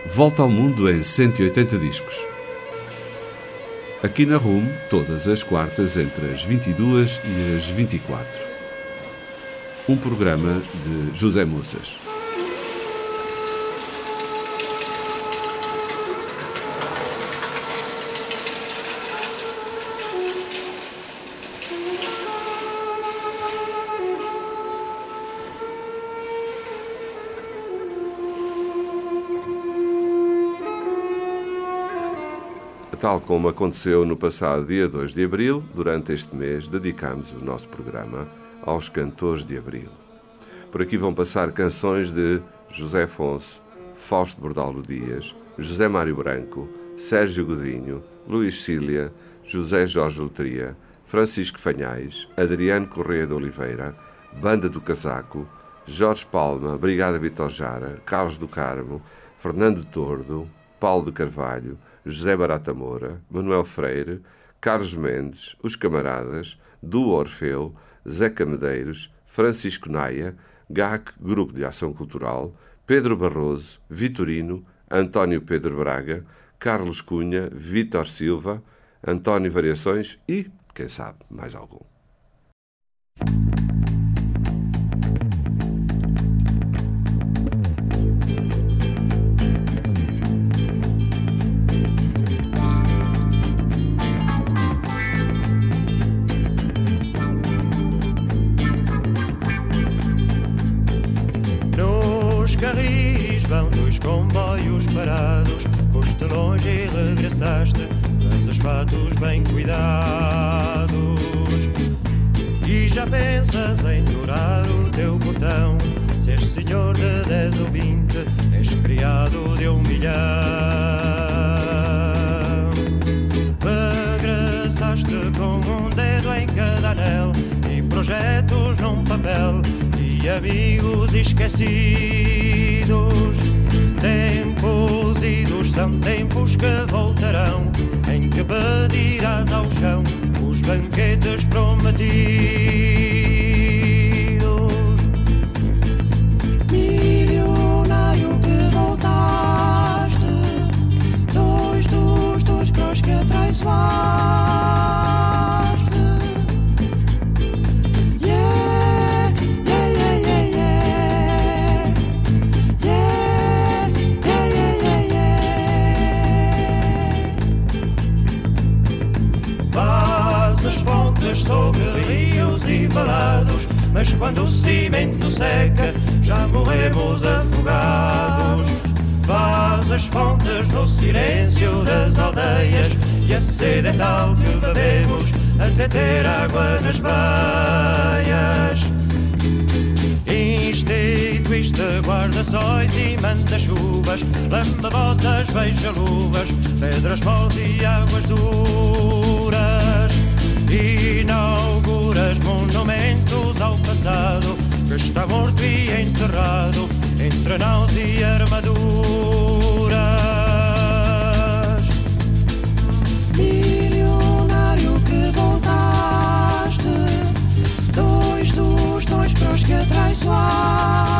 Volta ao mundo em 180 discos. Aqui na RUM, todas as quartas entre as 22 e as 24. Um programa de José Moças. Tal como aconteceu no passado dia 2 de abril, durante este mês dedicamos o nosso programa aos cantores de abril. Por aqui vão passar canções de José Afonso, Fausto Bordalo Dias, José Mário Branco, Sérgio Godinho, Luís Cília, José Jorge Letria, Francisco Fanhais, Adriano Correia de Oliveira, Banda do Casaco, Jorge Palma, Brigada Vitor Jara, Carlos do Carmo, Fernando Tordo, Paulo de Carvalho, José Barata Moura, Manuel Freire, Carlos Mendes, Os Camaradas, Duo Orfeu, Zeca Medeiros, Francisco Naia, GAC, Grupo de Ação Cultural, Pedro Barroso, Vitorino, António Pedro Braga, Carlos Cunha, Vítor Silva, António Variações e, quem sabe, mais algum. Carris vão dois comboios parados, foste longe e regressaste, mas os fatos bem cuidados. E já pensas em dourar o teu portão, se és senhor de 10 ou 20, és criado de 1 milhão. Regressaste com um dedo em cada anel e projetos num papel e amigos esquecidos. Tempos idos são tempos que voltarão, em que pedirás ao chão os banquetes prometidos. Milionário que voltaste, dois dos dois pros que atraiçoaste. Sobre rios e valados, mas quando o cimento seca, já morremos afogados. Faz as fontes no silêncio das aldeias, e a sede é tal que bebemos até ter água nas veias. Instituíste guarda-sóis e manda-chuvas, lamba-botas, beija-luvas, pedras moles e águas duras. Inauguras monumentos ao passado, que está morto e enterrado entre naus e armaduras. Milionário que voltaste, dois dos dois pros que atraiçoaste.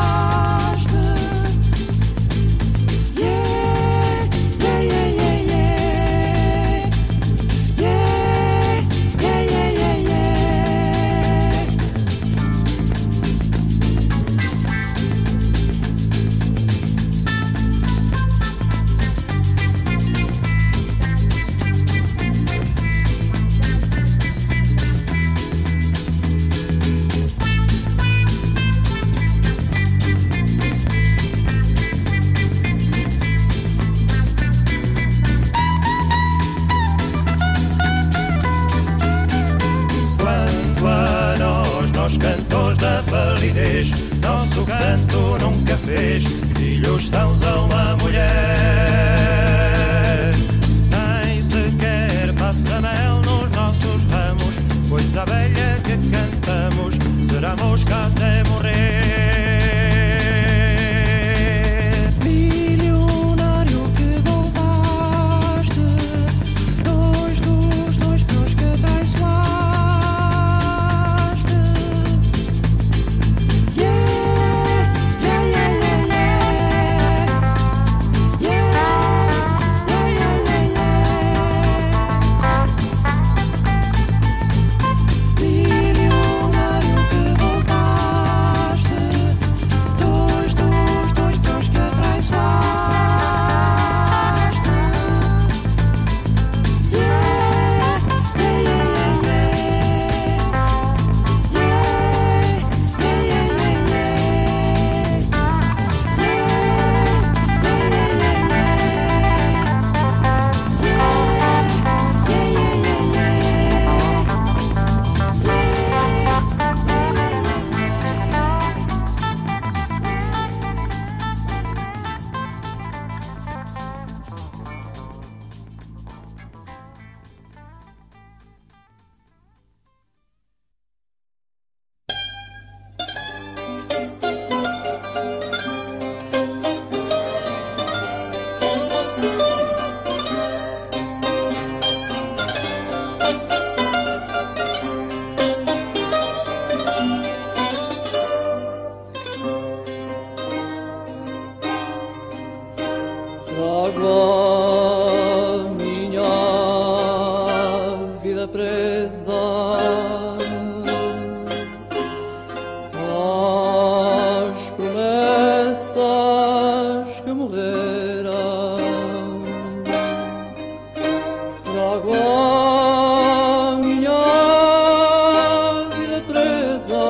Nosso canto nunca fez filhos sãos a uma mulher, nem sequer passa mel nos nossos ramos, pois a abelha que cantamos será mosca até morrer. Milionário que voltaste, dois dos dois pros que atraiçoaste. Yeah, yeah, yeah, yeah, yeah. As promessas que morreram, trago a minha vida presa.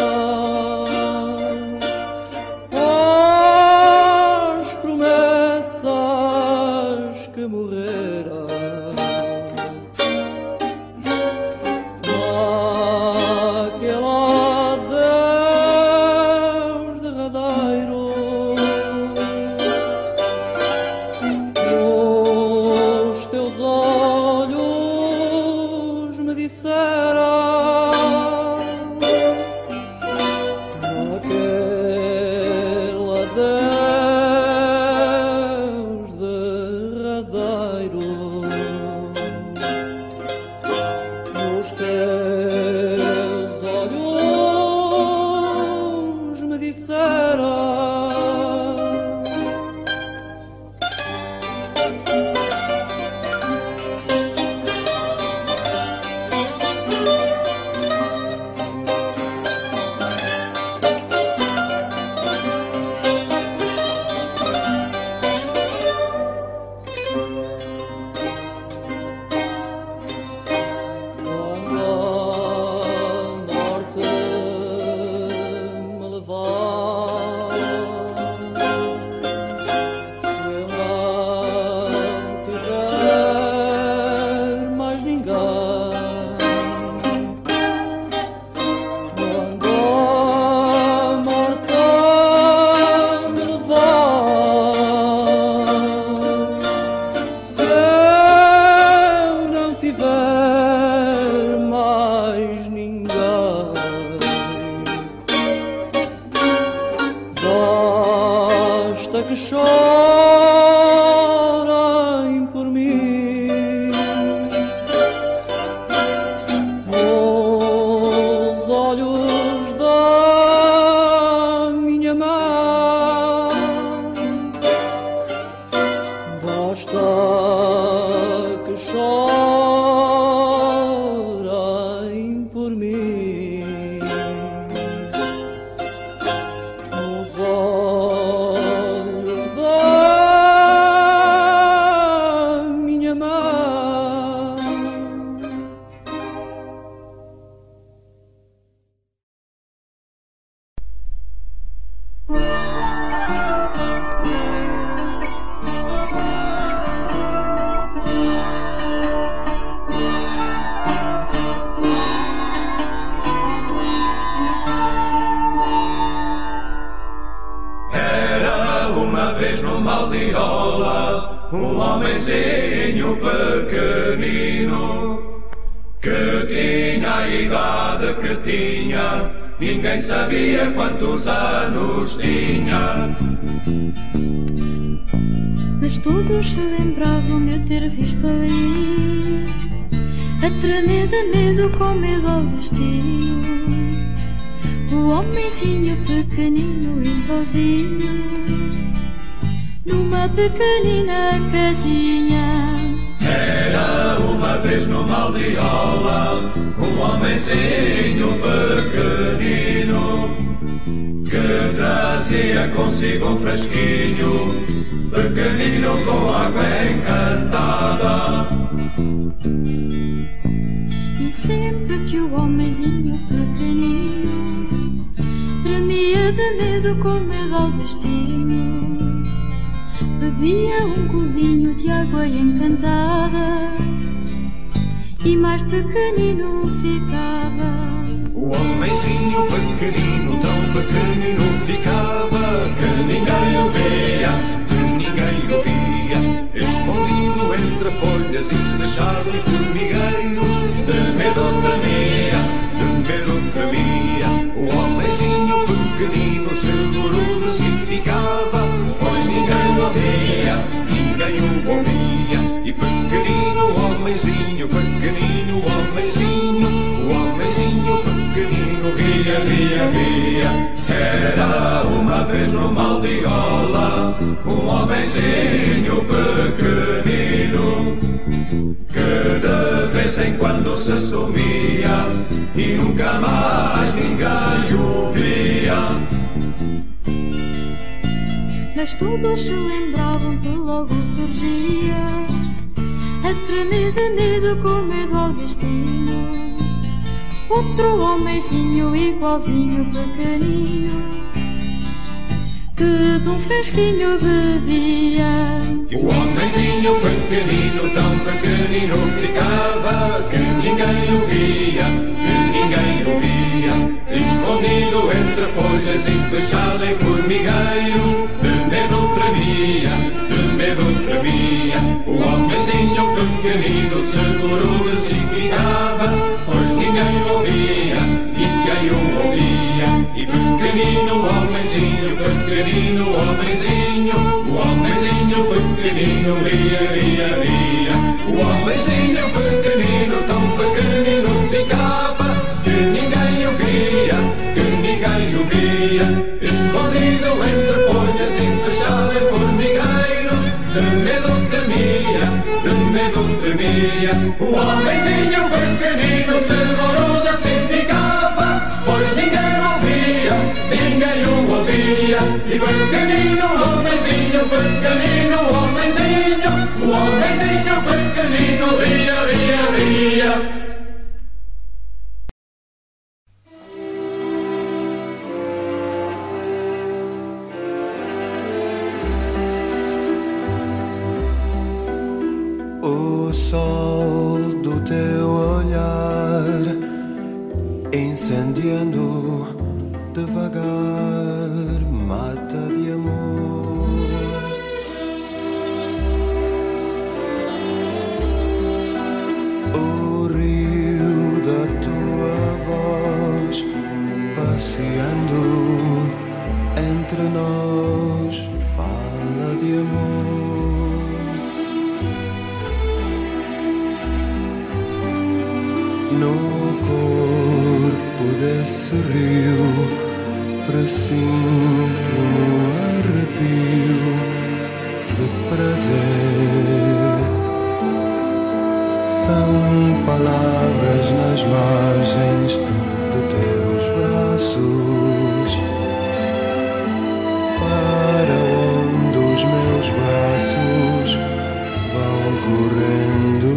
As promessas que morreram, que chorem por mim, os olhos da minha mãe, basta que chorem por mim, os olhos da minha mãe. Era uma vez numa aldeola homenzinho pequenino que tinha a idade que tinha, ninguém sabia quantos anos tinha. Mas todos se lembravam de eu ter visto ali, a tremer de medo, com medo ao destino, o homenzinho pequenino e sozinho, numa pequenina casinha. Era uma vez numa aldeola homenzinho pequenino que trazia consigo um fresquinho pequenino com água encantada. E sempre que o homenzinho pequenino tremia de medo, com medo ao destino, bebia um golinho de água encantada e mais pequenino ficava. O homenzinho pequenino, tão pequenino ficava, que ninguém o via, escondido entre folhas e fechado em formigueiros, de medo tremia, de medo tremia. O homenzinho pequenino seguro de si ficava, pois ninguém o ouvia, ninguém o ouvia. E pequenino, homenzinho pequenino, homenzinho, o homenzinho pequenino ria, ria, ria. Era uma vez numa aldeola homenzinho pequenino que de vez em quando velho se sumia e nunca mais ninguém o via. Mas todos se lembravam que logo surgia a tremer de medo com medo ao destino. Outro homenzinho igualzinho pequenino que de um fresquinho bebia. E o homenzinho pequenino, tão pequenino ficava que ninguém o via, escondido entre folhas e fechado em formigueiros. De medo tremia, o homenzinho pequenino seguro de si ficava, pois ninguém o ouvia. E pequenino, homenzinho, o homenzinho pequenino, ria. O homenzinho pequenino, tão pequenino ficava que ninguém o via, escondido entre folhas e fechado em formigueiros. De medo tremia, o homenzinho pequenino seguro de si ficava, pois ninguém o ouvia. E pequenino, homenzinho, o homenzinho pequenino, ria. O sol do teu olhar incendiando devagar mata de amor. O rio da tua voz passeando entre nós fala de amor. No corpo desse rio presinto um arrepio de prazer. São palavras nas margens de teus braços, para onde os meus braços vão correndo.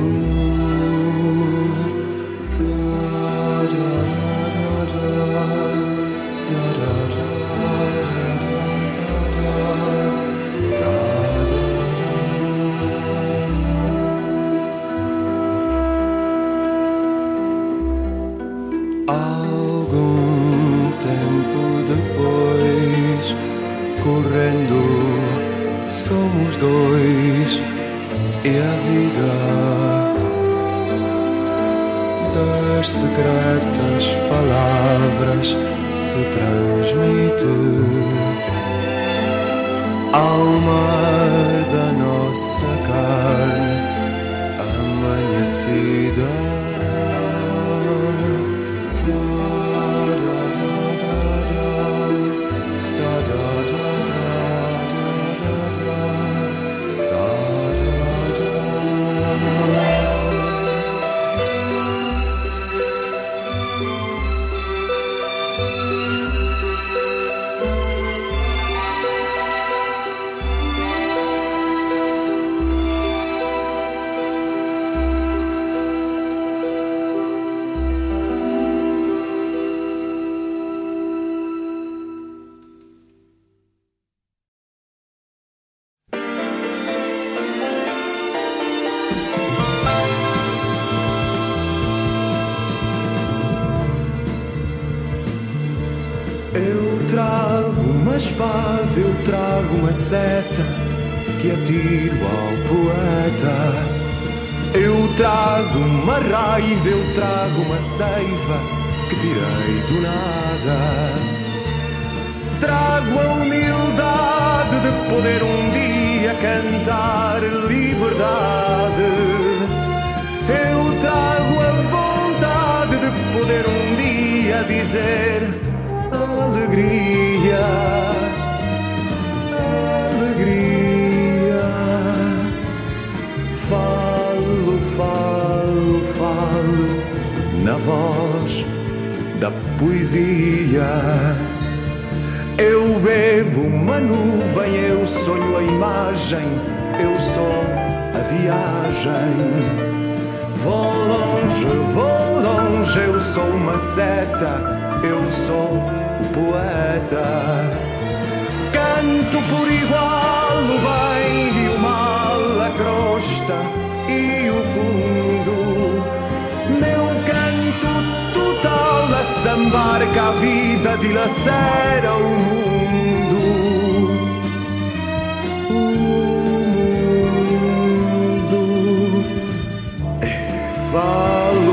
Algum tempo depois, correndo, somos dois e a vida das secretas palavras se transmite ao mar da nossa carne amanhecida. Eu trago uma espada, eu trago uma seta que atiro ao poeta. Eu trago uma raiva, eu trago uma seiva que tirei do nada. Trago a humildade de poder um dia cantar liberdade. Eu trago a vontade de poder um dia dizer alegria, alegria. Falo, falo, falo voz da poesia. Eu bebo uma nuvem, eu sonho a imagem, eu sou a viagem. Vou longe, eu sou uma seta, eu sou o poeta. Canto por igual o bem e o mal, a crosta e o fundo. Meu canto total a sambar que a vida dilacera o mundo. Falo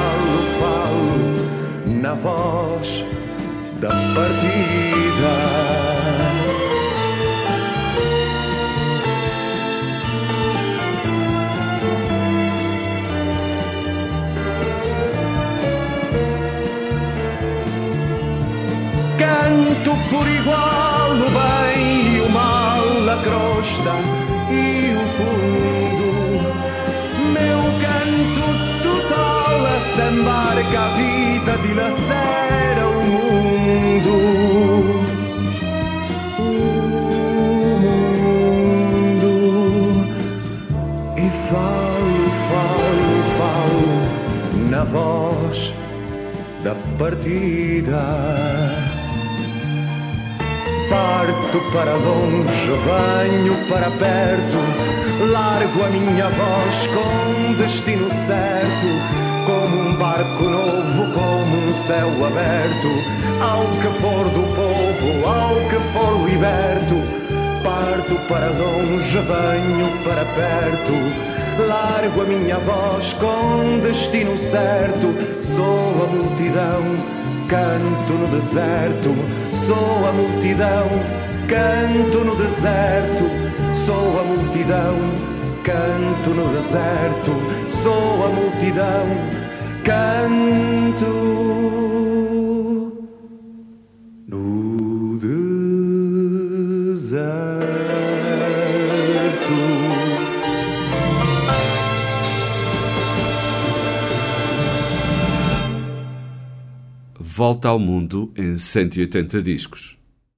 na voz da partida. Canto por igual o bem e o mal, a crosta e o fundo. Meu canto total a sambar que a vida dilacera o mundo. O mundo. E falo na voz da partida. Parto para longe, venho para perto, largo a minha voz com destino certo, como um barco novo, como um céu aberto, ao que for do povo, ao que for liberto. Parto para longe, venho para perto, largo a minha voz com destino certo. Sou a multidão, canto no deserto, sou a multidão, canto no deserto, sou a multidão, canto no deserto, sou a multidão, canto no deserto. Volta ao Mundo em 180 discos.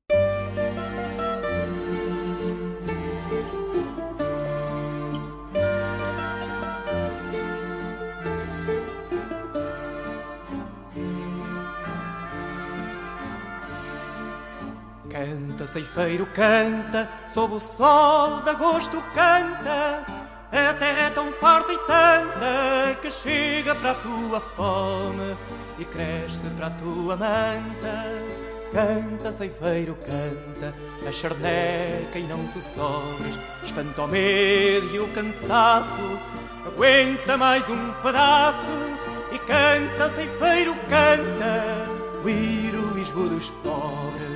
Canta, ceifeiro, canta, sob o sol de agosto canta. A terra é tão forte e tanta que chega para a tua fome e cresce para a tua manta. Canta, ceifeiro, canta, a charneca e não sussurres, espanta o medo e o cansaço, aguenta mais um pedaço. E canta, ceifeiro, canta, o heroísmo dos pobres.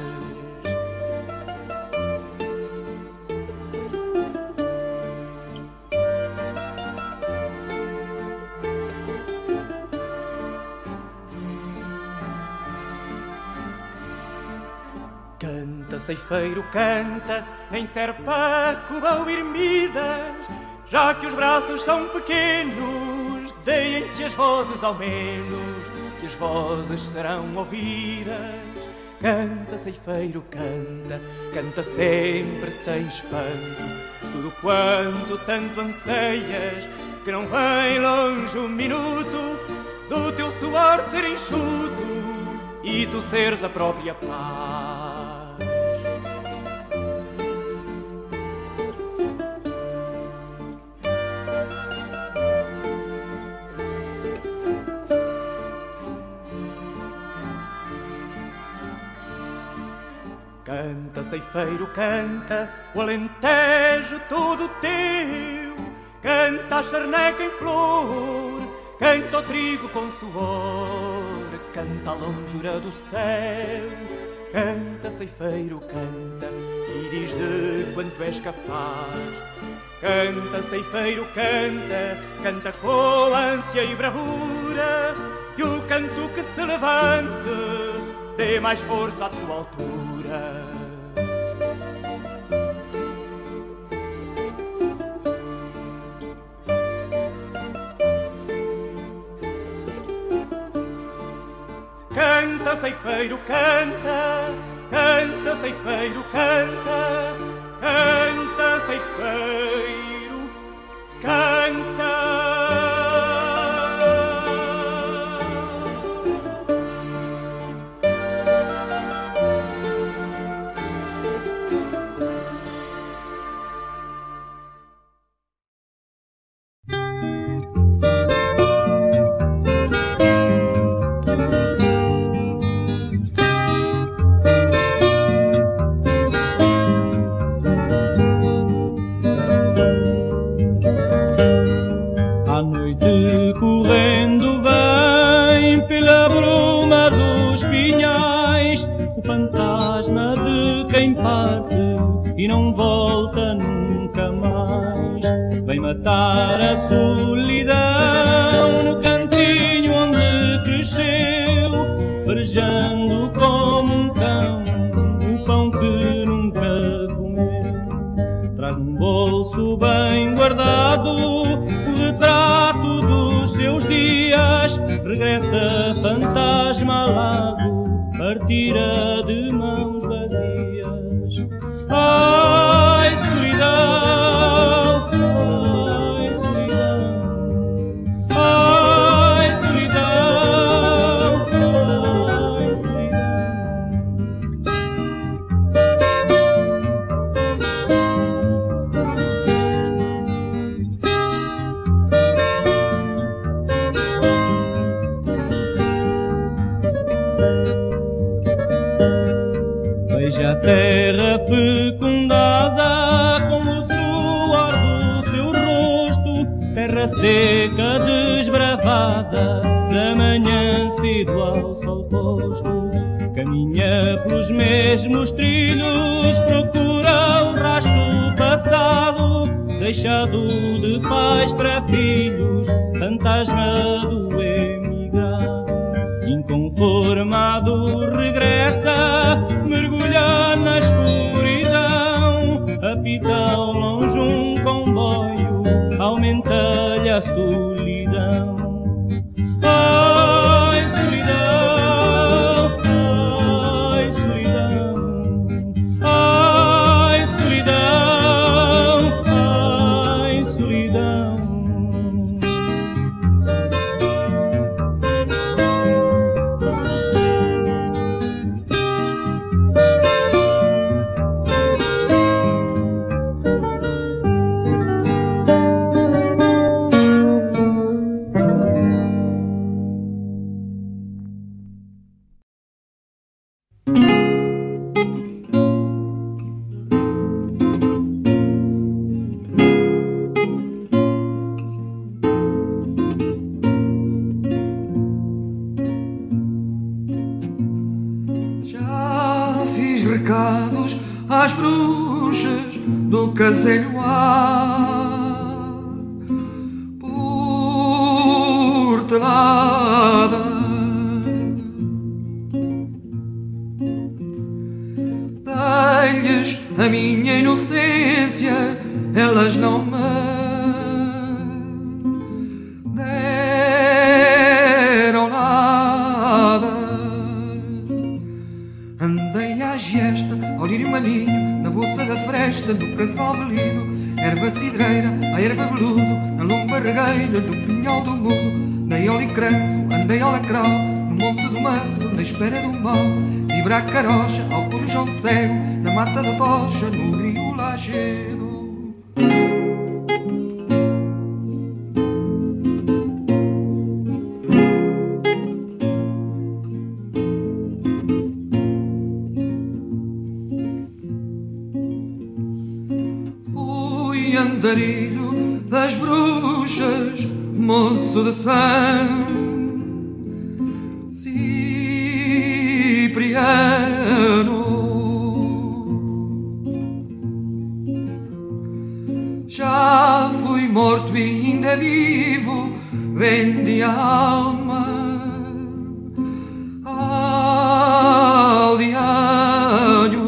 Canta, ceifeiro, canta, em serpa, cuba ou ermidas, já que os braços são pequenos, deem-se as vozes ao menos, que as vozes serão ouvidas. Canta, ceifeiro, canta, canta sempre sem espanto, tudo quanto tanto anseias, que não vem longe um minuto do teu suor ser enxuto e tu seres a própria paz. Canta, ceifeiro, canta, o Alentejo todo teu. Canta a charneca em flor, canta o trigo com suor, canta a longura do céu. Canta, ceifeiro, canta, e diz de quanto és capaz. Canta, ceifeiro, canta, canta com ânsia e bravura, que o canto que se levante dê mais força à tua altura. Canta, ceifeiro, canta, canta, ceifeiro, canta, canta, ceifeiro, canta. E não volta nunca mais. Vem matar a solidão no cantinho onde cresceu, farejando como um cão o pão que nunca comeu. Traz num bolso bem guardado o retrato dos seus dias. Regressa fantasma alado, partira de mãos vazias. Ai, solidão, ai, solidão, ai, solidão, ai, solidão. Veja a terra fecundada com o suor do seu rosto, terra seca desbravada, da manhã cedo ao sol posto. Caminha pelos mesmos trilhos, procura o rastro passado, deixado de pais para filhos, fantasma do emigrado. Inconformado regressa, mergulha na escuridão, apita ao longe um comboio, aumenta-lhe a solidão. Ai, solidão, ai, solidão, ai, solidão, ai, solidão. Às bruxas do caselho há portelada, dei-lhes a minha inocência, elas não me deram nada. Andei à giesta, ao lírio maninho, na bolsa da fresta, no casal velido, erva cidreira, a erva veludo, na lomba regueira, no pinhal do mudo, dei ao licranço, andei ao lacrau, no monte do manso, na espera do mal, vibra a carocha, ao corujão cego, na mata da tocha, no rio lajedo. Andarilho das bruxas, moço de sangue, Cipriano. Já fui morto e ainda vivo, vendi a alma ao diário.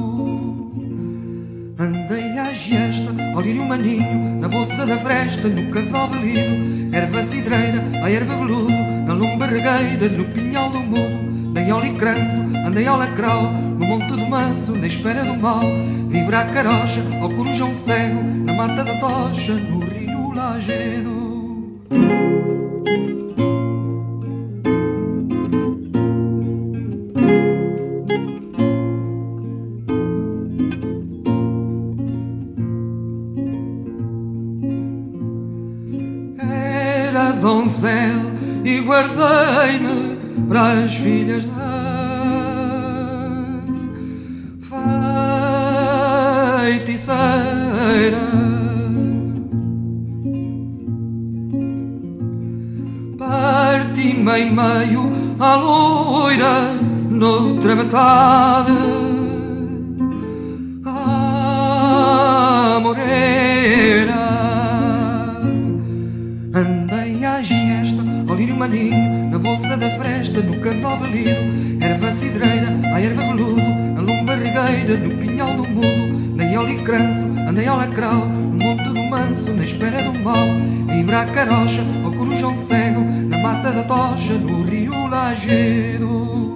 Andei à giesta, ao lírio maninho, na bolsa da fresta, no casal velido, erva cidreira, a erva veludo, na lomba regueira, barrigueira, no pinhal do mudo, dei olicranço, andei ao lacral, no monte do manso, na espera do mal, vibra a carocha, ao corujão cego, na mata da tocha, no rio Lagedo. Era donzela e guardei-me para as filhas da feiticeira. Parti-me em meio à loira, noutra metade à moreira. Andei à giesta, ao lírio maninho, na bolsa da fresta, no casal valido, erva cidreira, a erva veludo, a lume barrigueira, no pinhal do mudo, na olicranço, andei ao lacral, no monte do manso, na espera do mal, vibra a carocha, ao corujão cego, na mata da tocha, no rio Lagedo.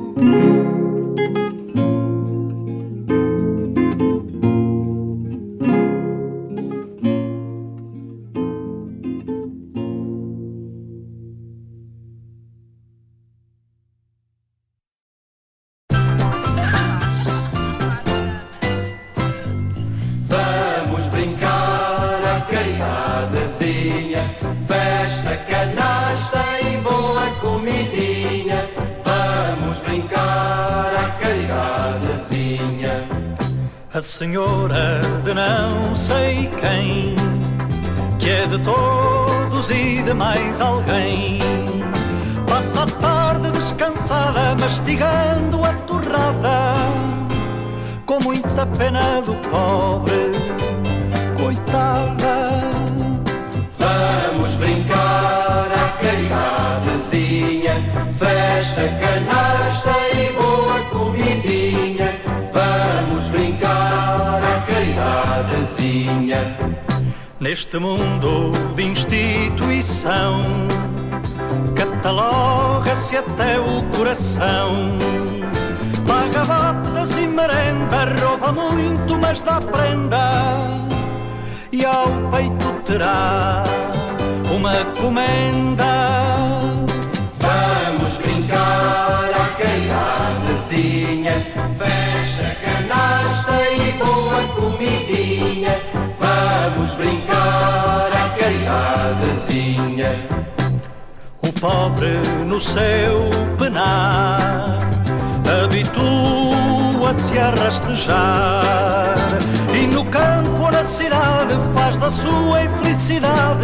Festa, canasta e boa comidinha. Vamos brincar à caridadezinha. A senhora de não sei quem, que é de todos e de mais alguém, passa a tarde descansada, mastigando a torrada, com muita pena do pobre, coitada. Vamos brincar à caridadezinha. Festa, canasta e boa comidinha. Vamos brincar à caridadezinha. Neste mundo de instituição, cataloga-se até o coração. Paga botas e merenda, rouba muito, mas dá prenda. E ao peito terá uma comenda. Vamos brincar à caridadezinha. Festa, canasta e boa comidinha. Vamos brincar à caridadezinha. O pobre no seu penar habitua-se a rastejar, e no campo ou na cidade faz da sua infelicidade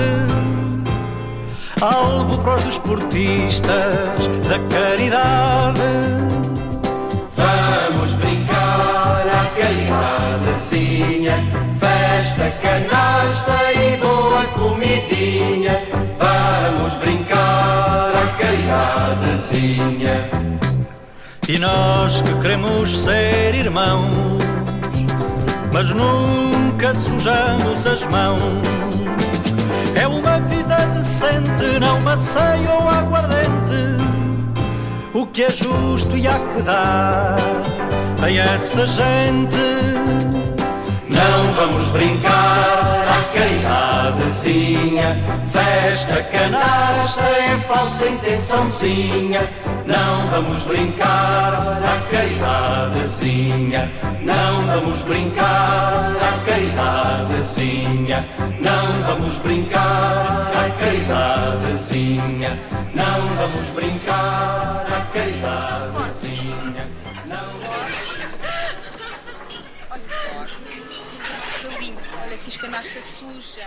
alvo para os desportistas da caridade. Vamos brincar à caridadezinha. Festa, canasta e boa comidinha. Vamos brincar à caridadezinha. E nós que queremos ser irmãos, mas nunca sujamos as mãos, é uma vida decente, não maceio ou aguardente, o que é justo e há que dar a essa gente. Não vamos brincar à caridadezinha. Festa, canasta é falsa intençãozinha. Não vamos brincar à caridadezinha. Não vamos brincar à caridadezinha. Não vamos brincar à caridadezinha. Não vamos brincar à caridadezinha. Olha, fiz canasta suja.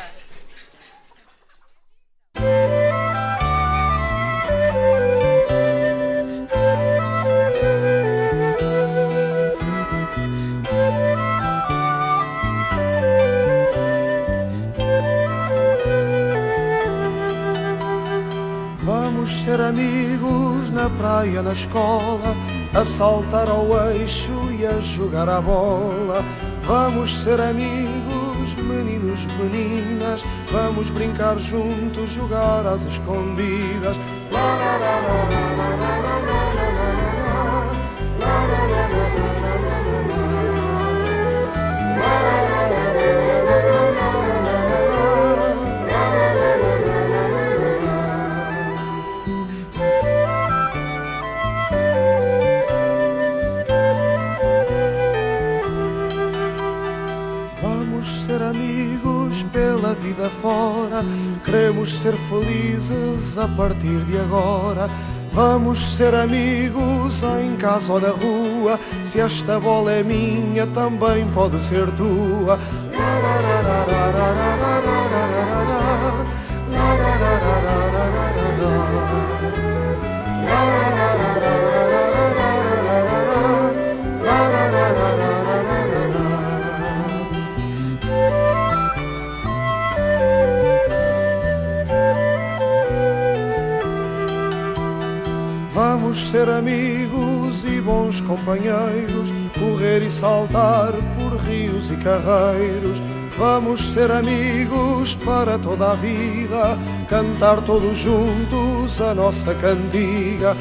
Vamos ser amigos na praia, na escola, a saltar ao eixo e a jogar a bola. Vamos ser amigos, meninos, meninas, vamos brincar juntos, jogar às escondidas. La, la, la, la, la, la. pela vida fora. Queremos ser felizes a partir de agora. Vamos ser amigos em casa ou na rua. Se esta bola é minha, também pode ser tua. Vamos ser amigos e bons companheiros, correr e saltar por rios e carreiros. Vamos ser amigos para toda a vida, cantar todos juntos a nossa cantiga.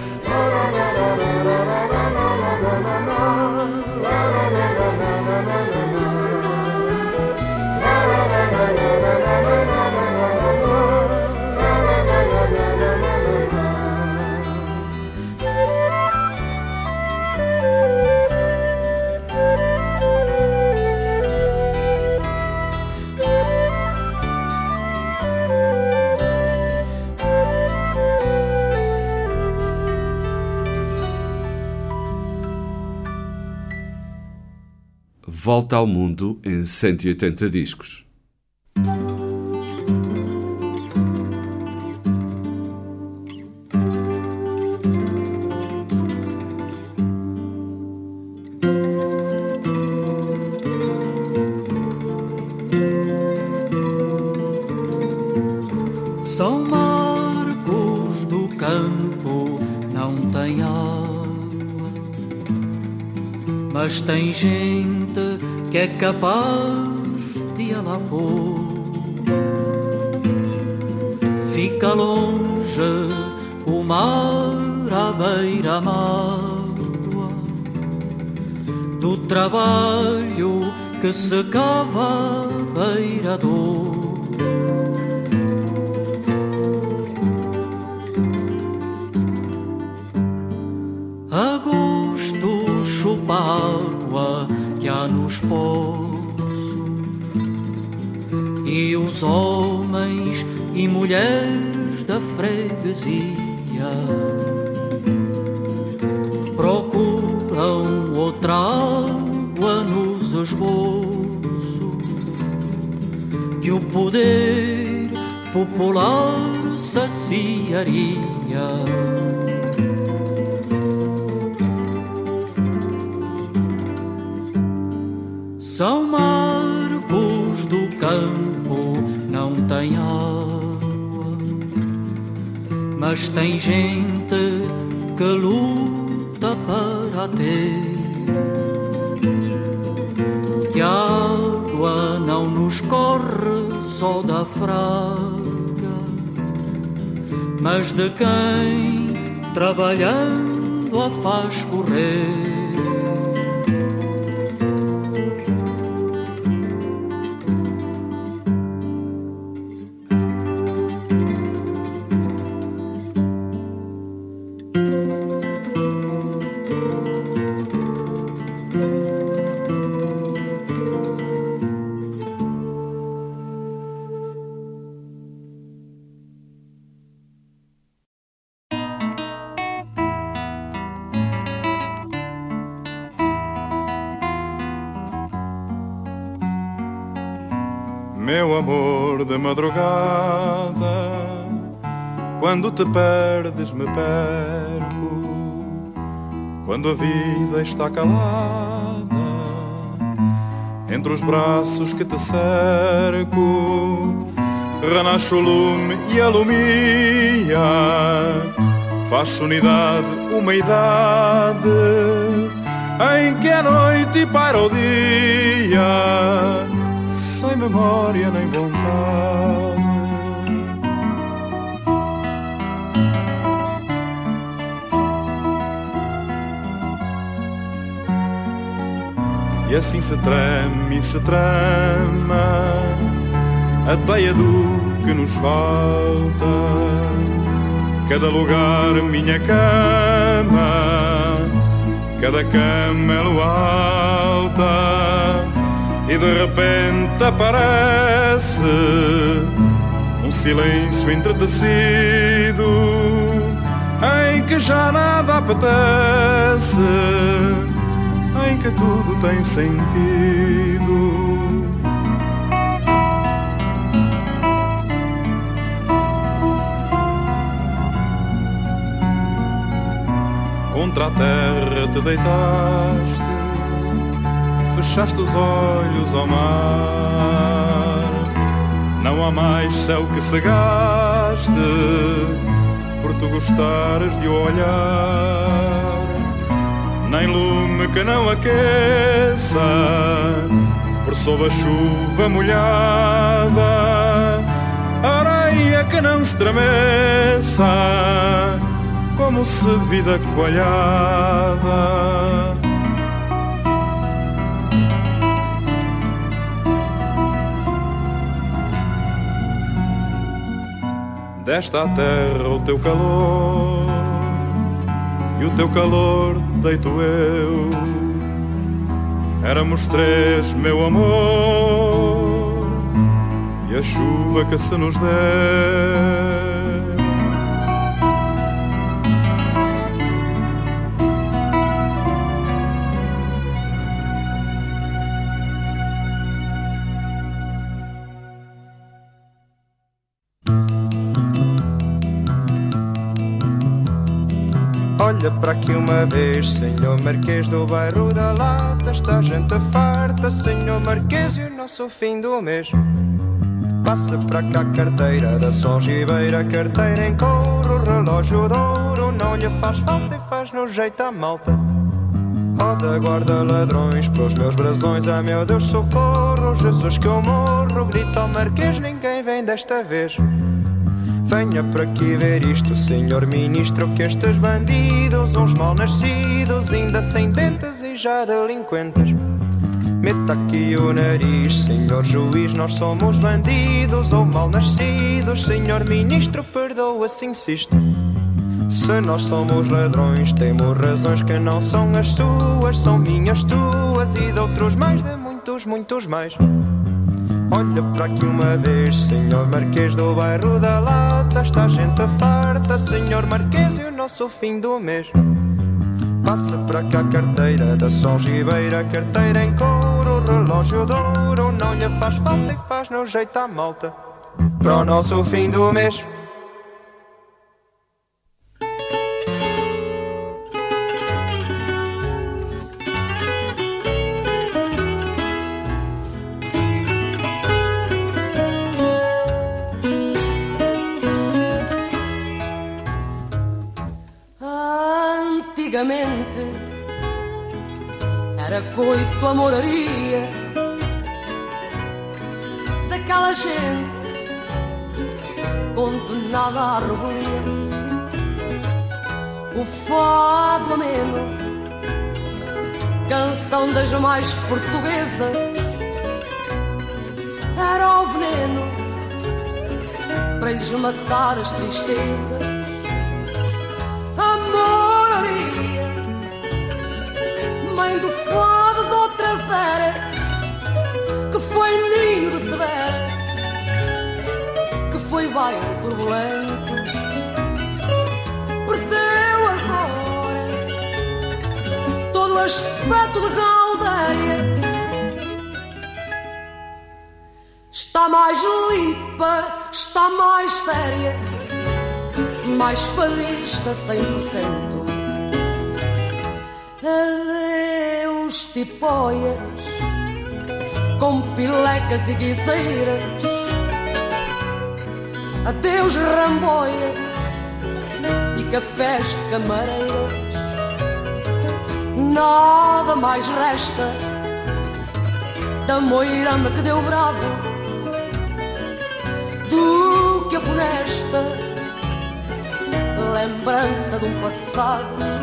Volta ao Mundo em 180 discos. São Marcos do Campo não tem água, mas tem gente que é capaz de ela pôr. Fica longe o mar à beira-mágoa do trabalho que se cava à beira-dor. Agosto chupa água que há nos poços, e os homens e mulheres da freguesia procuram outra água nos esboços que o poder popular saciaria. São Marcos do Campo não tem água, mas tem gente que luta para ter. Que a água não nos corre só da fraga, mas de quem trabalhando a faz correr. Meu amor de madrugada, quando te perdes me perco, quando a vida está calada, entre os braços que te cerco, renasce o lume e alumia, faz unidade uma idade, em que a noite para o dia, sem memória nem vontade. E assim se treme e se trama a teia do que nos falta. Cada lugar minha cama, cada cama é lua alta. e de repente aparece um silêncio entretecido em que já nada apetece, em que tudo tem sentido. Contra a terra te deitaste, fechaste os olhos ao mar. Não há mais céu que cegaste, por tu gostares de olhar. Nem lume que não aqueça, por sob a chuva molhada. Areia que não estremeça, como se vida coalhada. Deste à terra o teu calor, e o teu calor deito eu. Éramos três, meu amor, e a chuva que se nos der. Olha para aqui uma vez, senhor Marquês do bairro da Lata. Está gente farta, senhor Marquês, e o nosso fim do mês. Passa para cá a carteira da Solgibeira, carteira em couro, relógio de ouro. Não lhe faz falta e faz no jeito à malta. Roda, guarda ladrões pelos meus brasões. Ah, meu Deus, socorro, Jesus que eu morro. Grita ao Marquês, ninguém vem desta vez. Venha para aqui ver isto, senhor ministro, que estes bandidos, uns mal nascidos, ainda sem dentes e já delinquentes. Meta aqui o nariz, senhor juiz, nós somos bandidos ou mal nascidos. Senhor ministro, perdoa-se, insisto. Se nós somos ladrões, temos razões que não são as suas, são minhas, tuas e de outros mais, de muitos, muitos mais. Olha para aqui uma vez, senhor Marquês do bairro da Lata. Está gente farta, senhor Marquês, e o nosso fim do mês. Passa para cá a carteira da Solgibeira, carteira em couro, relógio de ouro. Não lhe faz falta e faz no jeito à malta, para o nosso fim do mês. Antigamente era coito a moraria daquela gente condenada à revelia. O fado ameno, canção das mais portuguesas, era o veneno para lhes matar as tristezas. A moraria, mãe do fado de outras eras, que foi ninho de severas, que foi bairro turbulento, perdeu agora todo o aspecto de galdeia. Está mais limpa, está mais séria, mais fadista 100%. Adeus tipóias com pilecas e guiseiras, adeus ramboias e cafés de camareiras. Nada mais resta da moirama que deu bravo do que a funesta lembrança de um passado.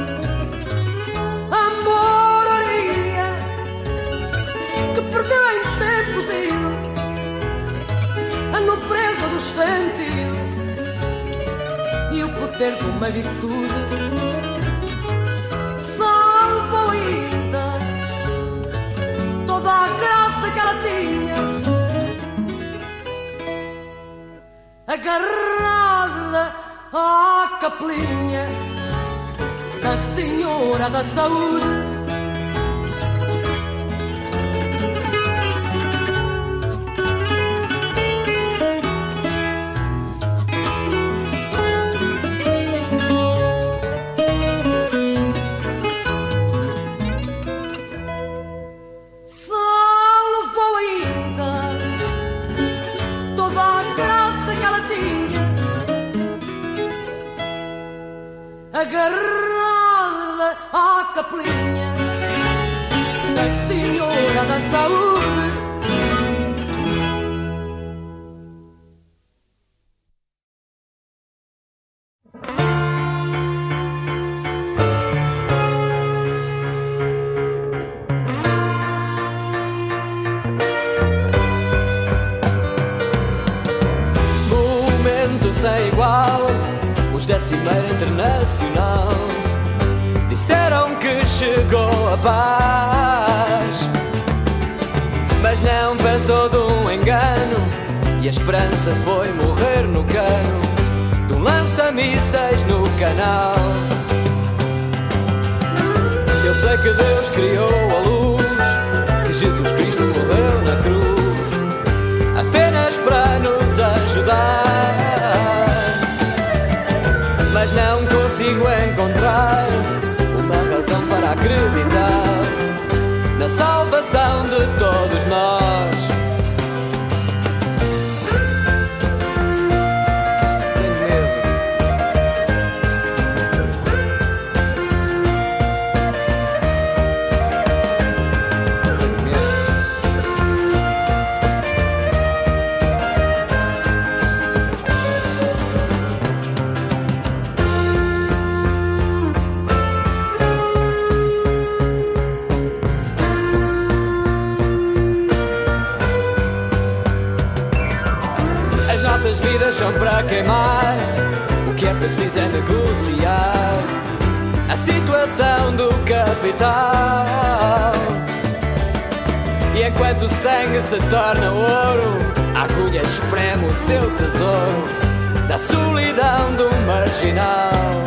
A moraria que perdeu em tempos idos a nobreza dos sentidos e o poder de uma virtude. Salvo ainda toda a graça que ela agarrada à capelinha da Senhora da Saúde. Agarrada à capelinha da Senhora da Saúde. Momento sem igual, os da Cimeira Internacional disseram que chegou a paz, mas não passou de um engano, e a esperança foi morrer no cano de um lança-mísseis no canal. Eu sei que Deus criou a luz, que Jesus Cristo morreu na cruz apenas para nos ajudar, mas não consigo encontrar uma razão para acreditar na salvação de todos nós. Tenho medo. Tenho medo. Nossas vidas são para queimar, o que é preciso é negociar a situação do capital. E enquanto o sangue se torna ouro, a agulha espreme o seu tesouro da solidão do marginal.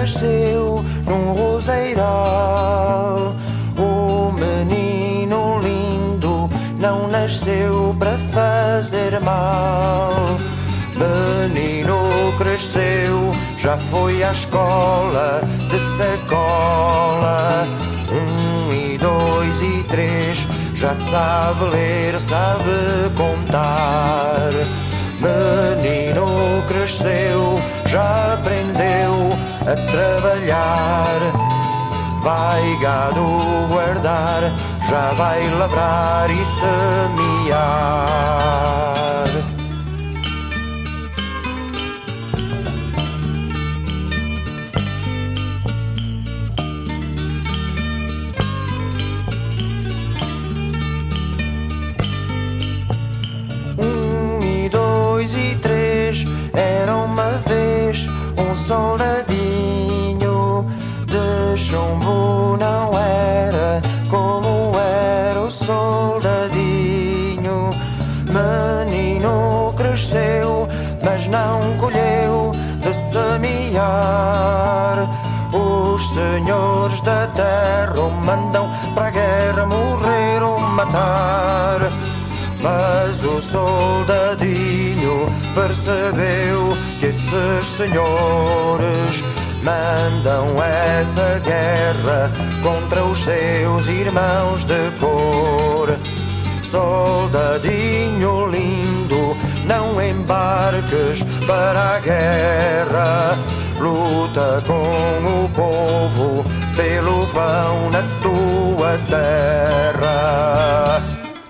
nasceu num roseiral. O menino lindo não nasceu para fazer mal. Menino cresceu, já foi à escola de sacola. 1 e 2 e 3, já sabe ler, sabe contar. Menino cresceu, já aprendeu a trabalhar. Vai gado guardar, já vai lavrar e semear. 1 e 2 e 3, era uma vez um soldadinho de chumbo, não era como era o soldadinho. Menino cresceu, mas não colheu de semear. Os senhores da terra o mandam para a guerra morrer ou matar. Mas o soldadinho percebeu que esses senhores mandam essa guerra contra os seus irmãos de cor. Soldadinho lindo, não embarques para a guerra. Luta com o povo pelo pão na tua terra.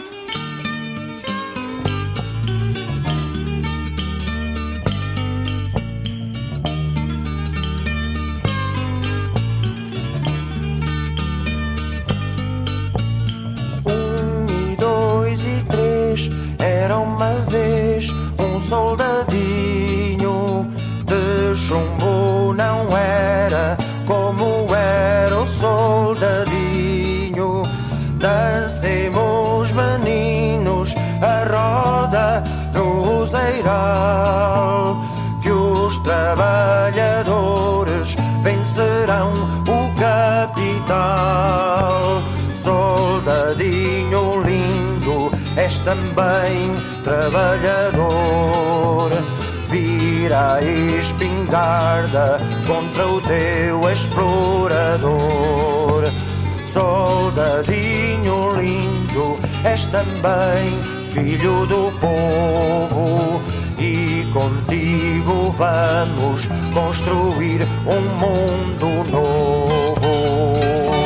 Era uma vez um soldadinho de chumbo, não era como era o soldadinho. Dancemos, meninos, a roda no roseiral, que os trabalhadores vencerão o capital. Soldadinho lindo, és também trabalhador. Vira a espingarda contra o teu explorador. Soldadinho lindo, és também filho do povo. E contigo vamos construir um mundo novo.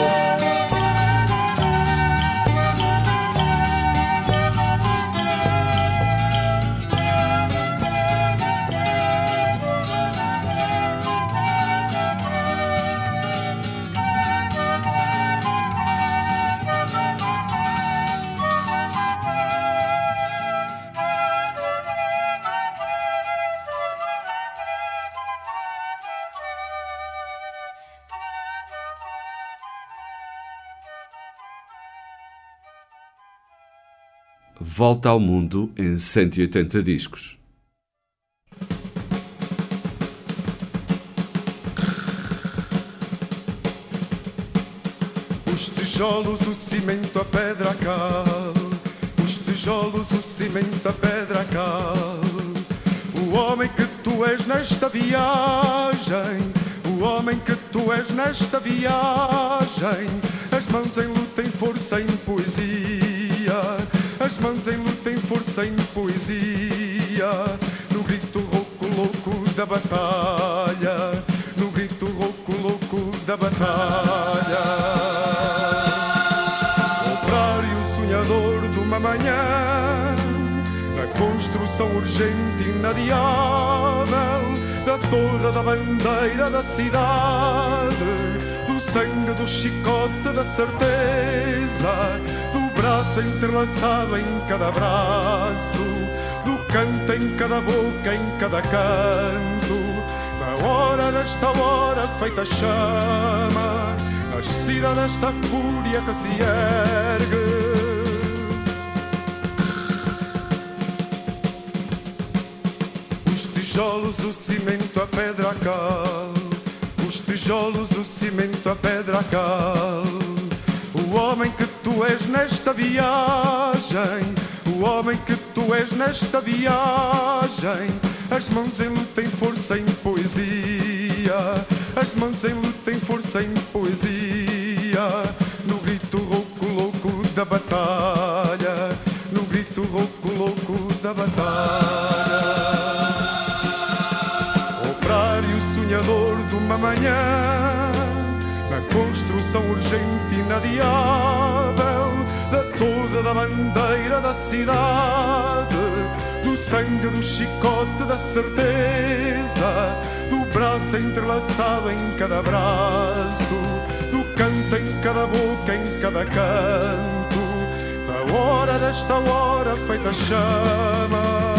Volta ao Mundo em 180 discos. Os tijolos, o cimento, a pedra, a cal. Os tijolos, o cimento, a pedra, a cal. O homem que tu és nesta viagem, o homem que tu és nesta viagem. As mãos em luta, em força, em poesia. As mãos em luta, em força, em poesia. No grito rouco, louco da batalha. No grito rouco, louco da batalha. Operário sonhador de uma manhã, na construção urgente e inadiável da torre da bandeira da cidade. Do sangue, do chicote, da certeza, do braço entrelaçado em cada braço, do canto em cada boca, em cada canto. Na hora desta hora feita chama, nascida desta fúria que se ergue. Os tijolos, o cimento, a pedra, a cal. Os tijolos, tijolos, o cimento, a pedra, a cal. O homem que tu és nesta viagem, o homem que tu és nesta viagem. As mãos em luta, em força, em poesia. As mãos em luta, em força, em poesia. No grito rouco, louco da batalha. No grito rouco, louco da batalha. Operário sonhador de uma manhã, na construção urgente e inadiável da torre da bandeira da cidade, do sangue, do chicote, da certeza, do braço entrelaçado em cada braço, do canto em cada boca, em cada canto, da hora desta hora feita chama.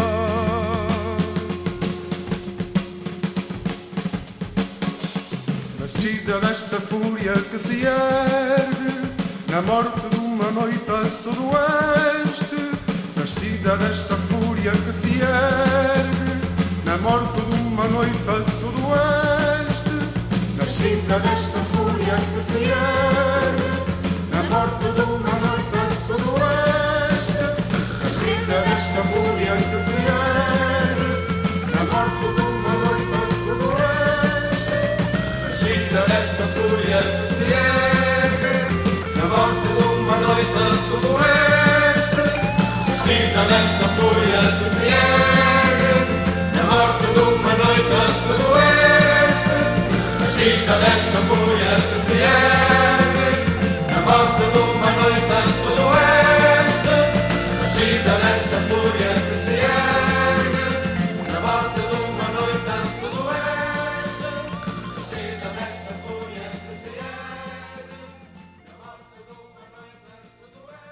Nascida desta fúria que se ergue na morte de uma noite a sudoeste. Nascida desta fúria que se ergue na morte de uma noite a sudoeste. Nascida desta fúria que se ergue na morte de uma noite a sudoeste. Nascida desta fúria que se ergue na morte de uma noite a sudoeste. Nascida desta fúria que se ergue na morte de uma noite a sudoeste. Nascida desta fúria que se ergue na morte de uma noite a sudoeste. Nascida desta fúria que se ergue na morte de uma noite a sudoeste. Nascida desta fúria que se ergue na morte de uma noite a sudoeste. Nascida desta fúria que se ergue na morte de uma noite a sudoeste.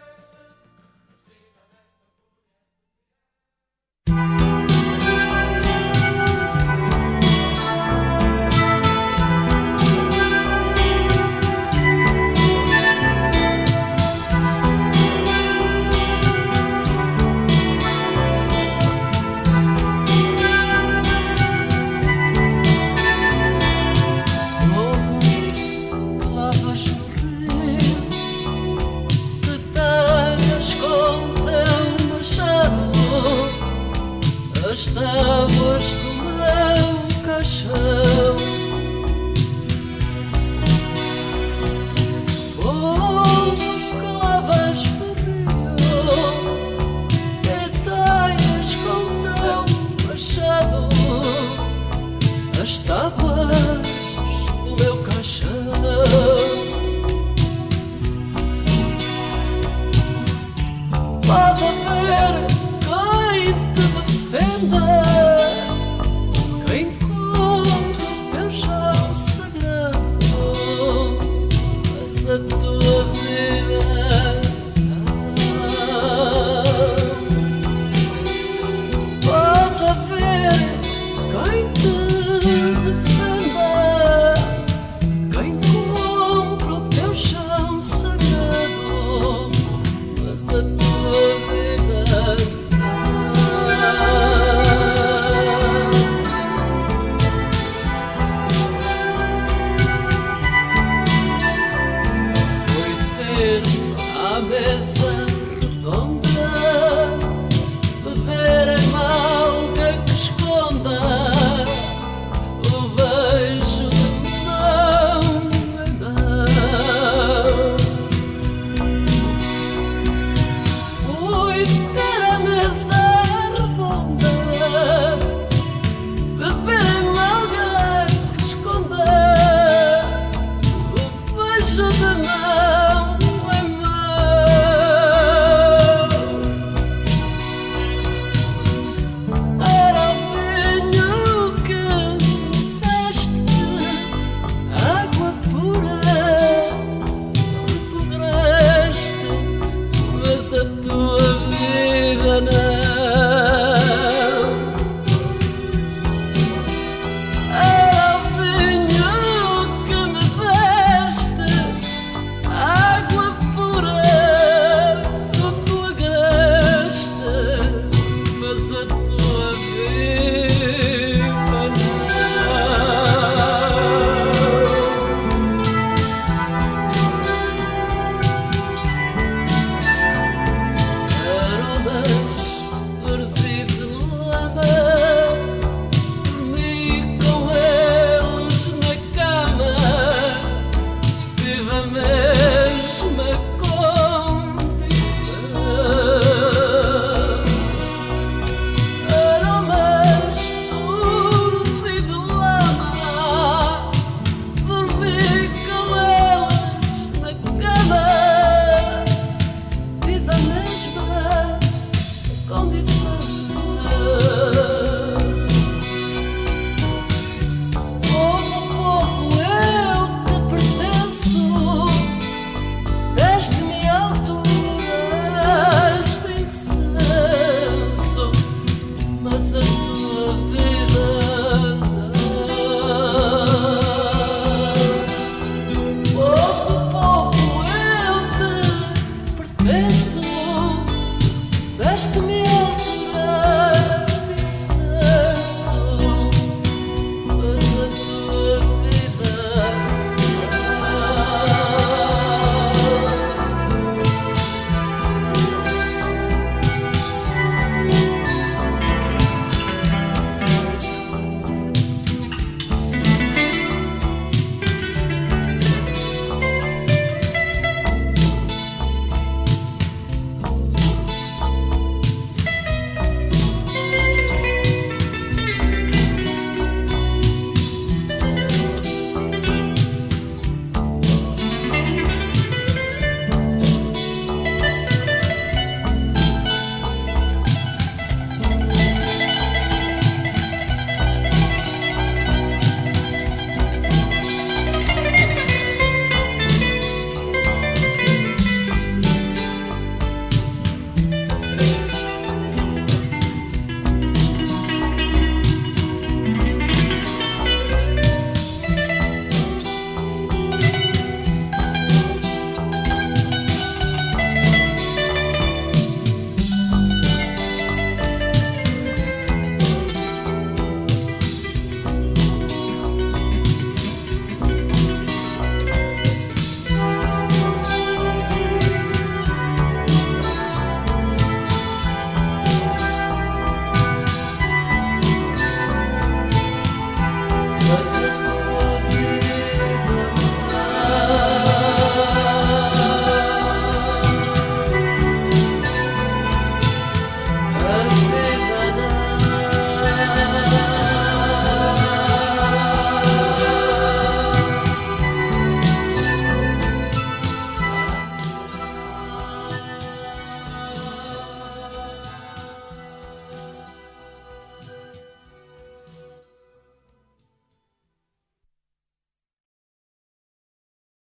As tábuas do meu caixão, como que lavas no rio, que taias com tão machado. As tábuas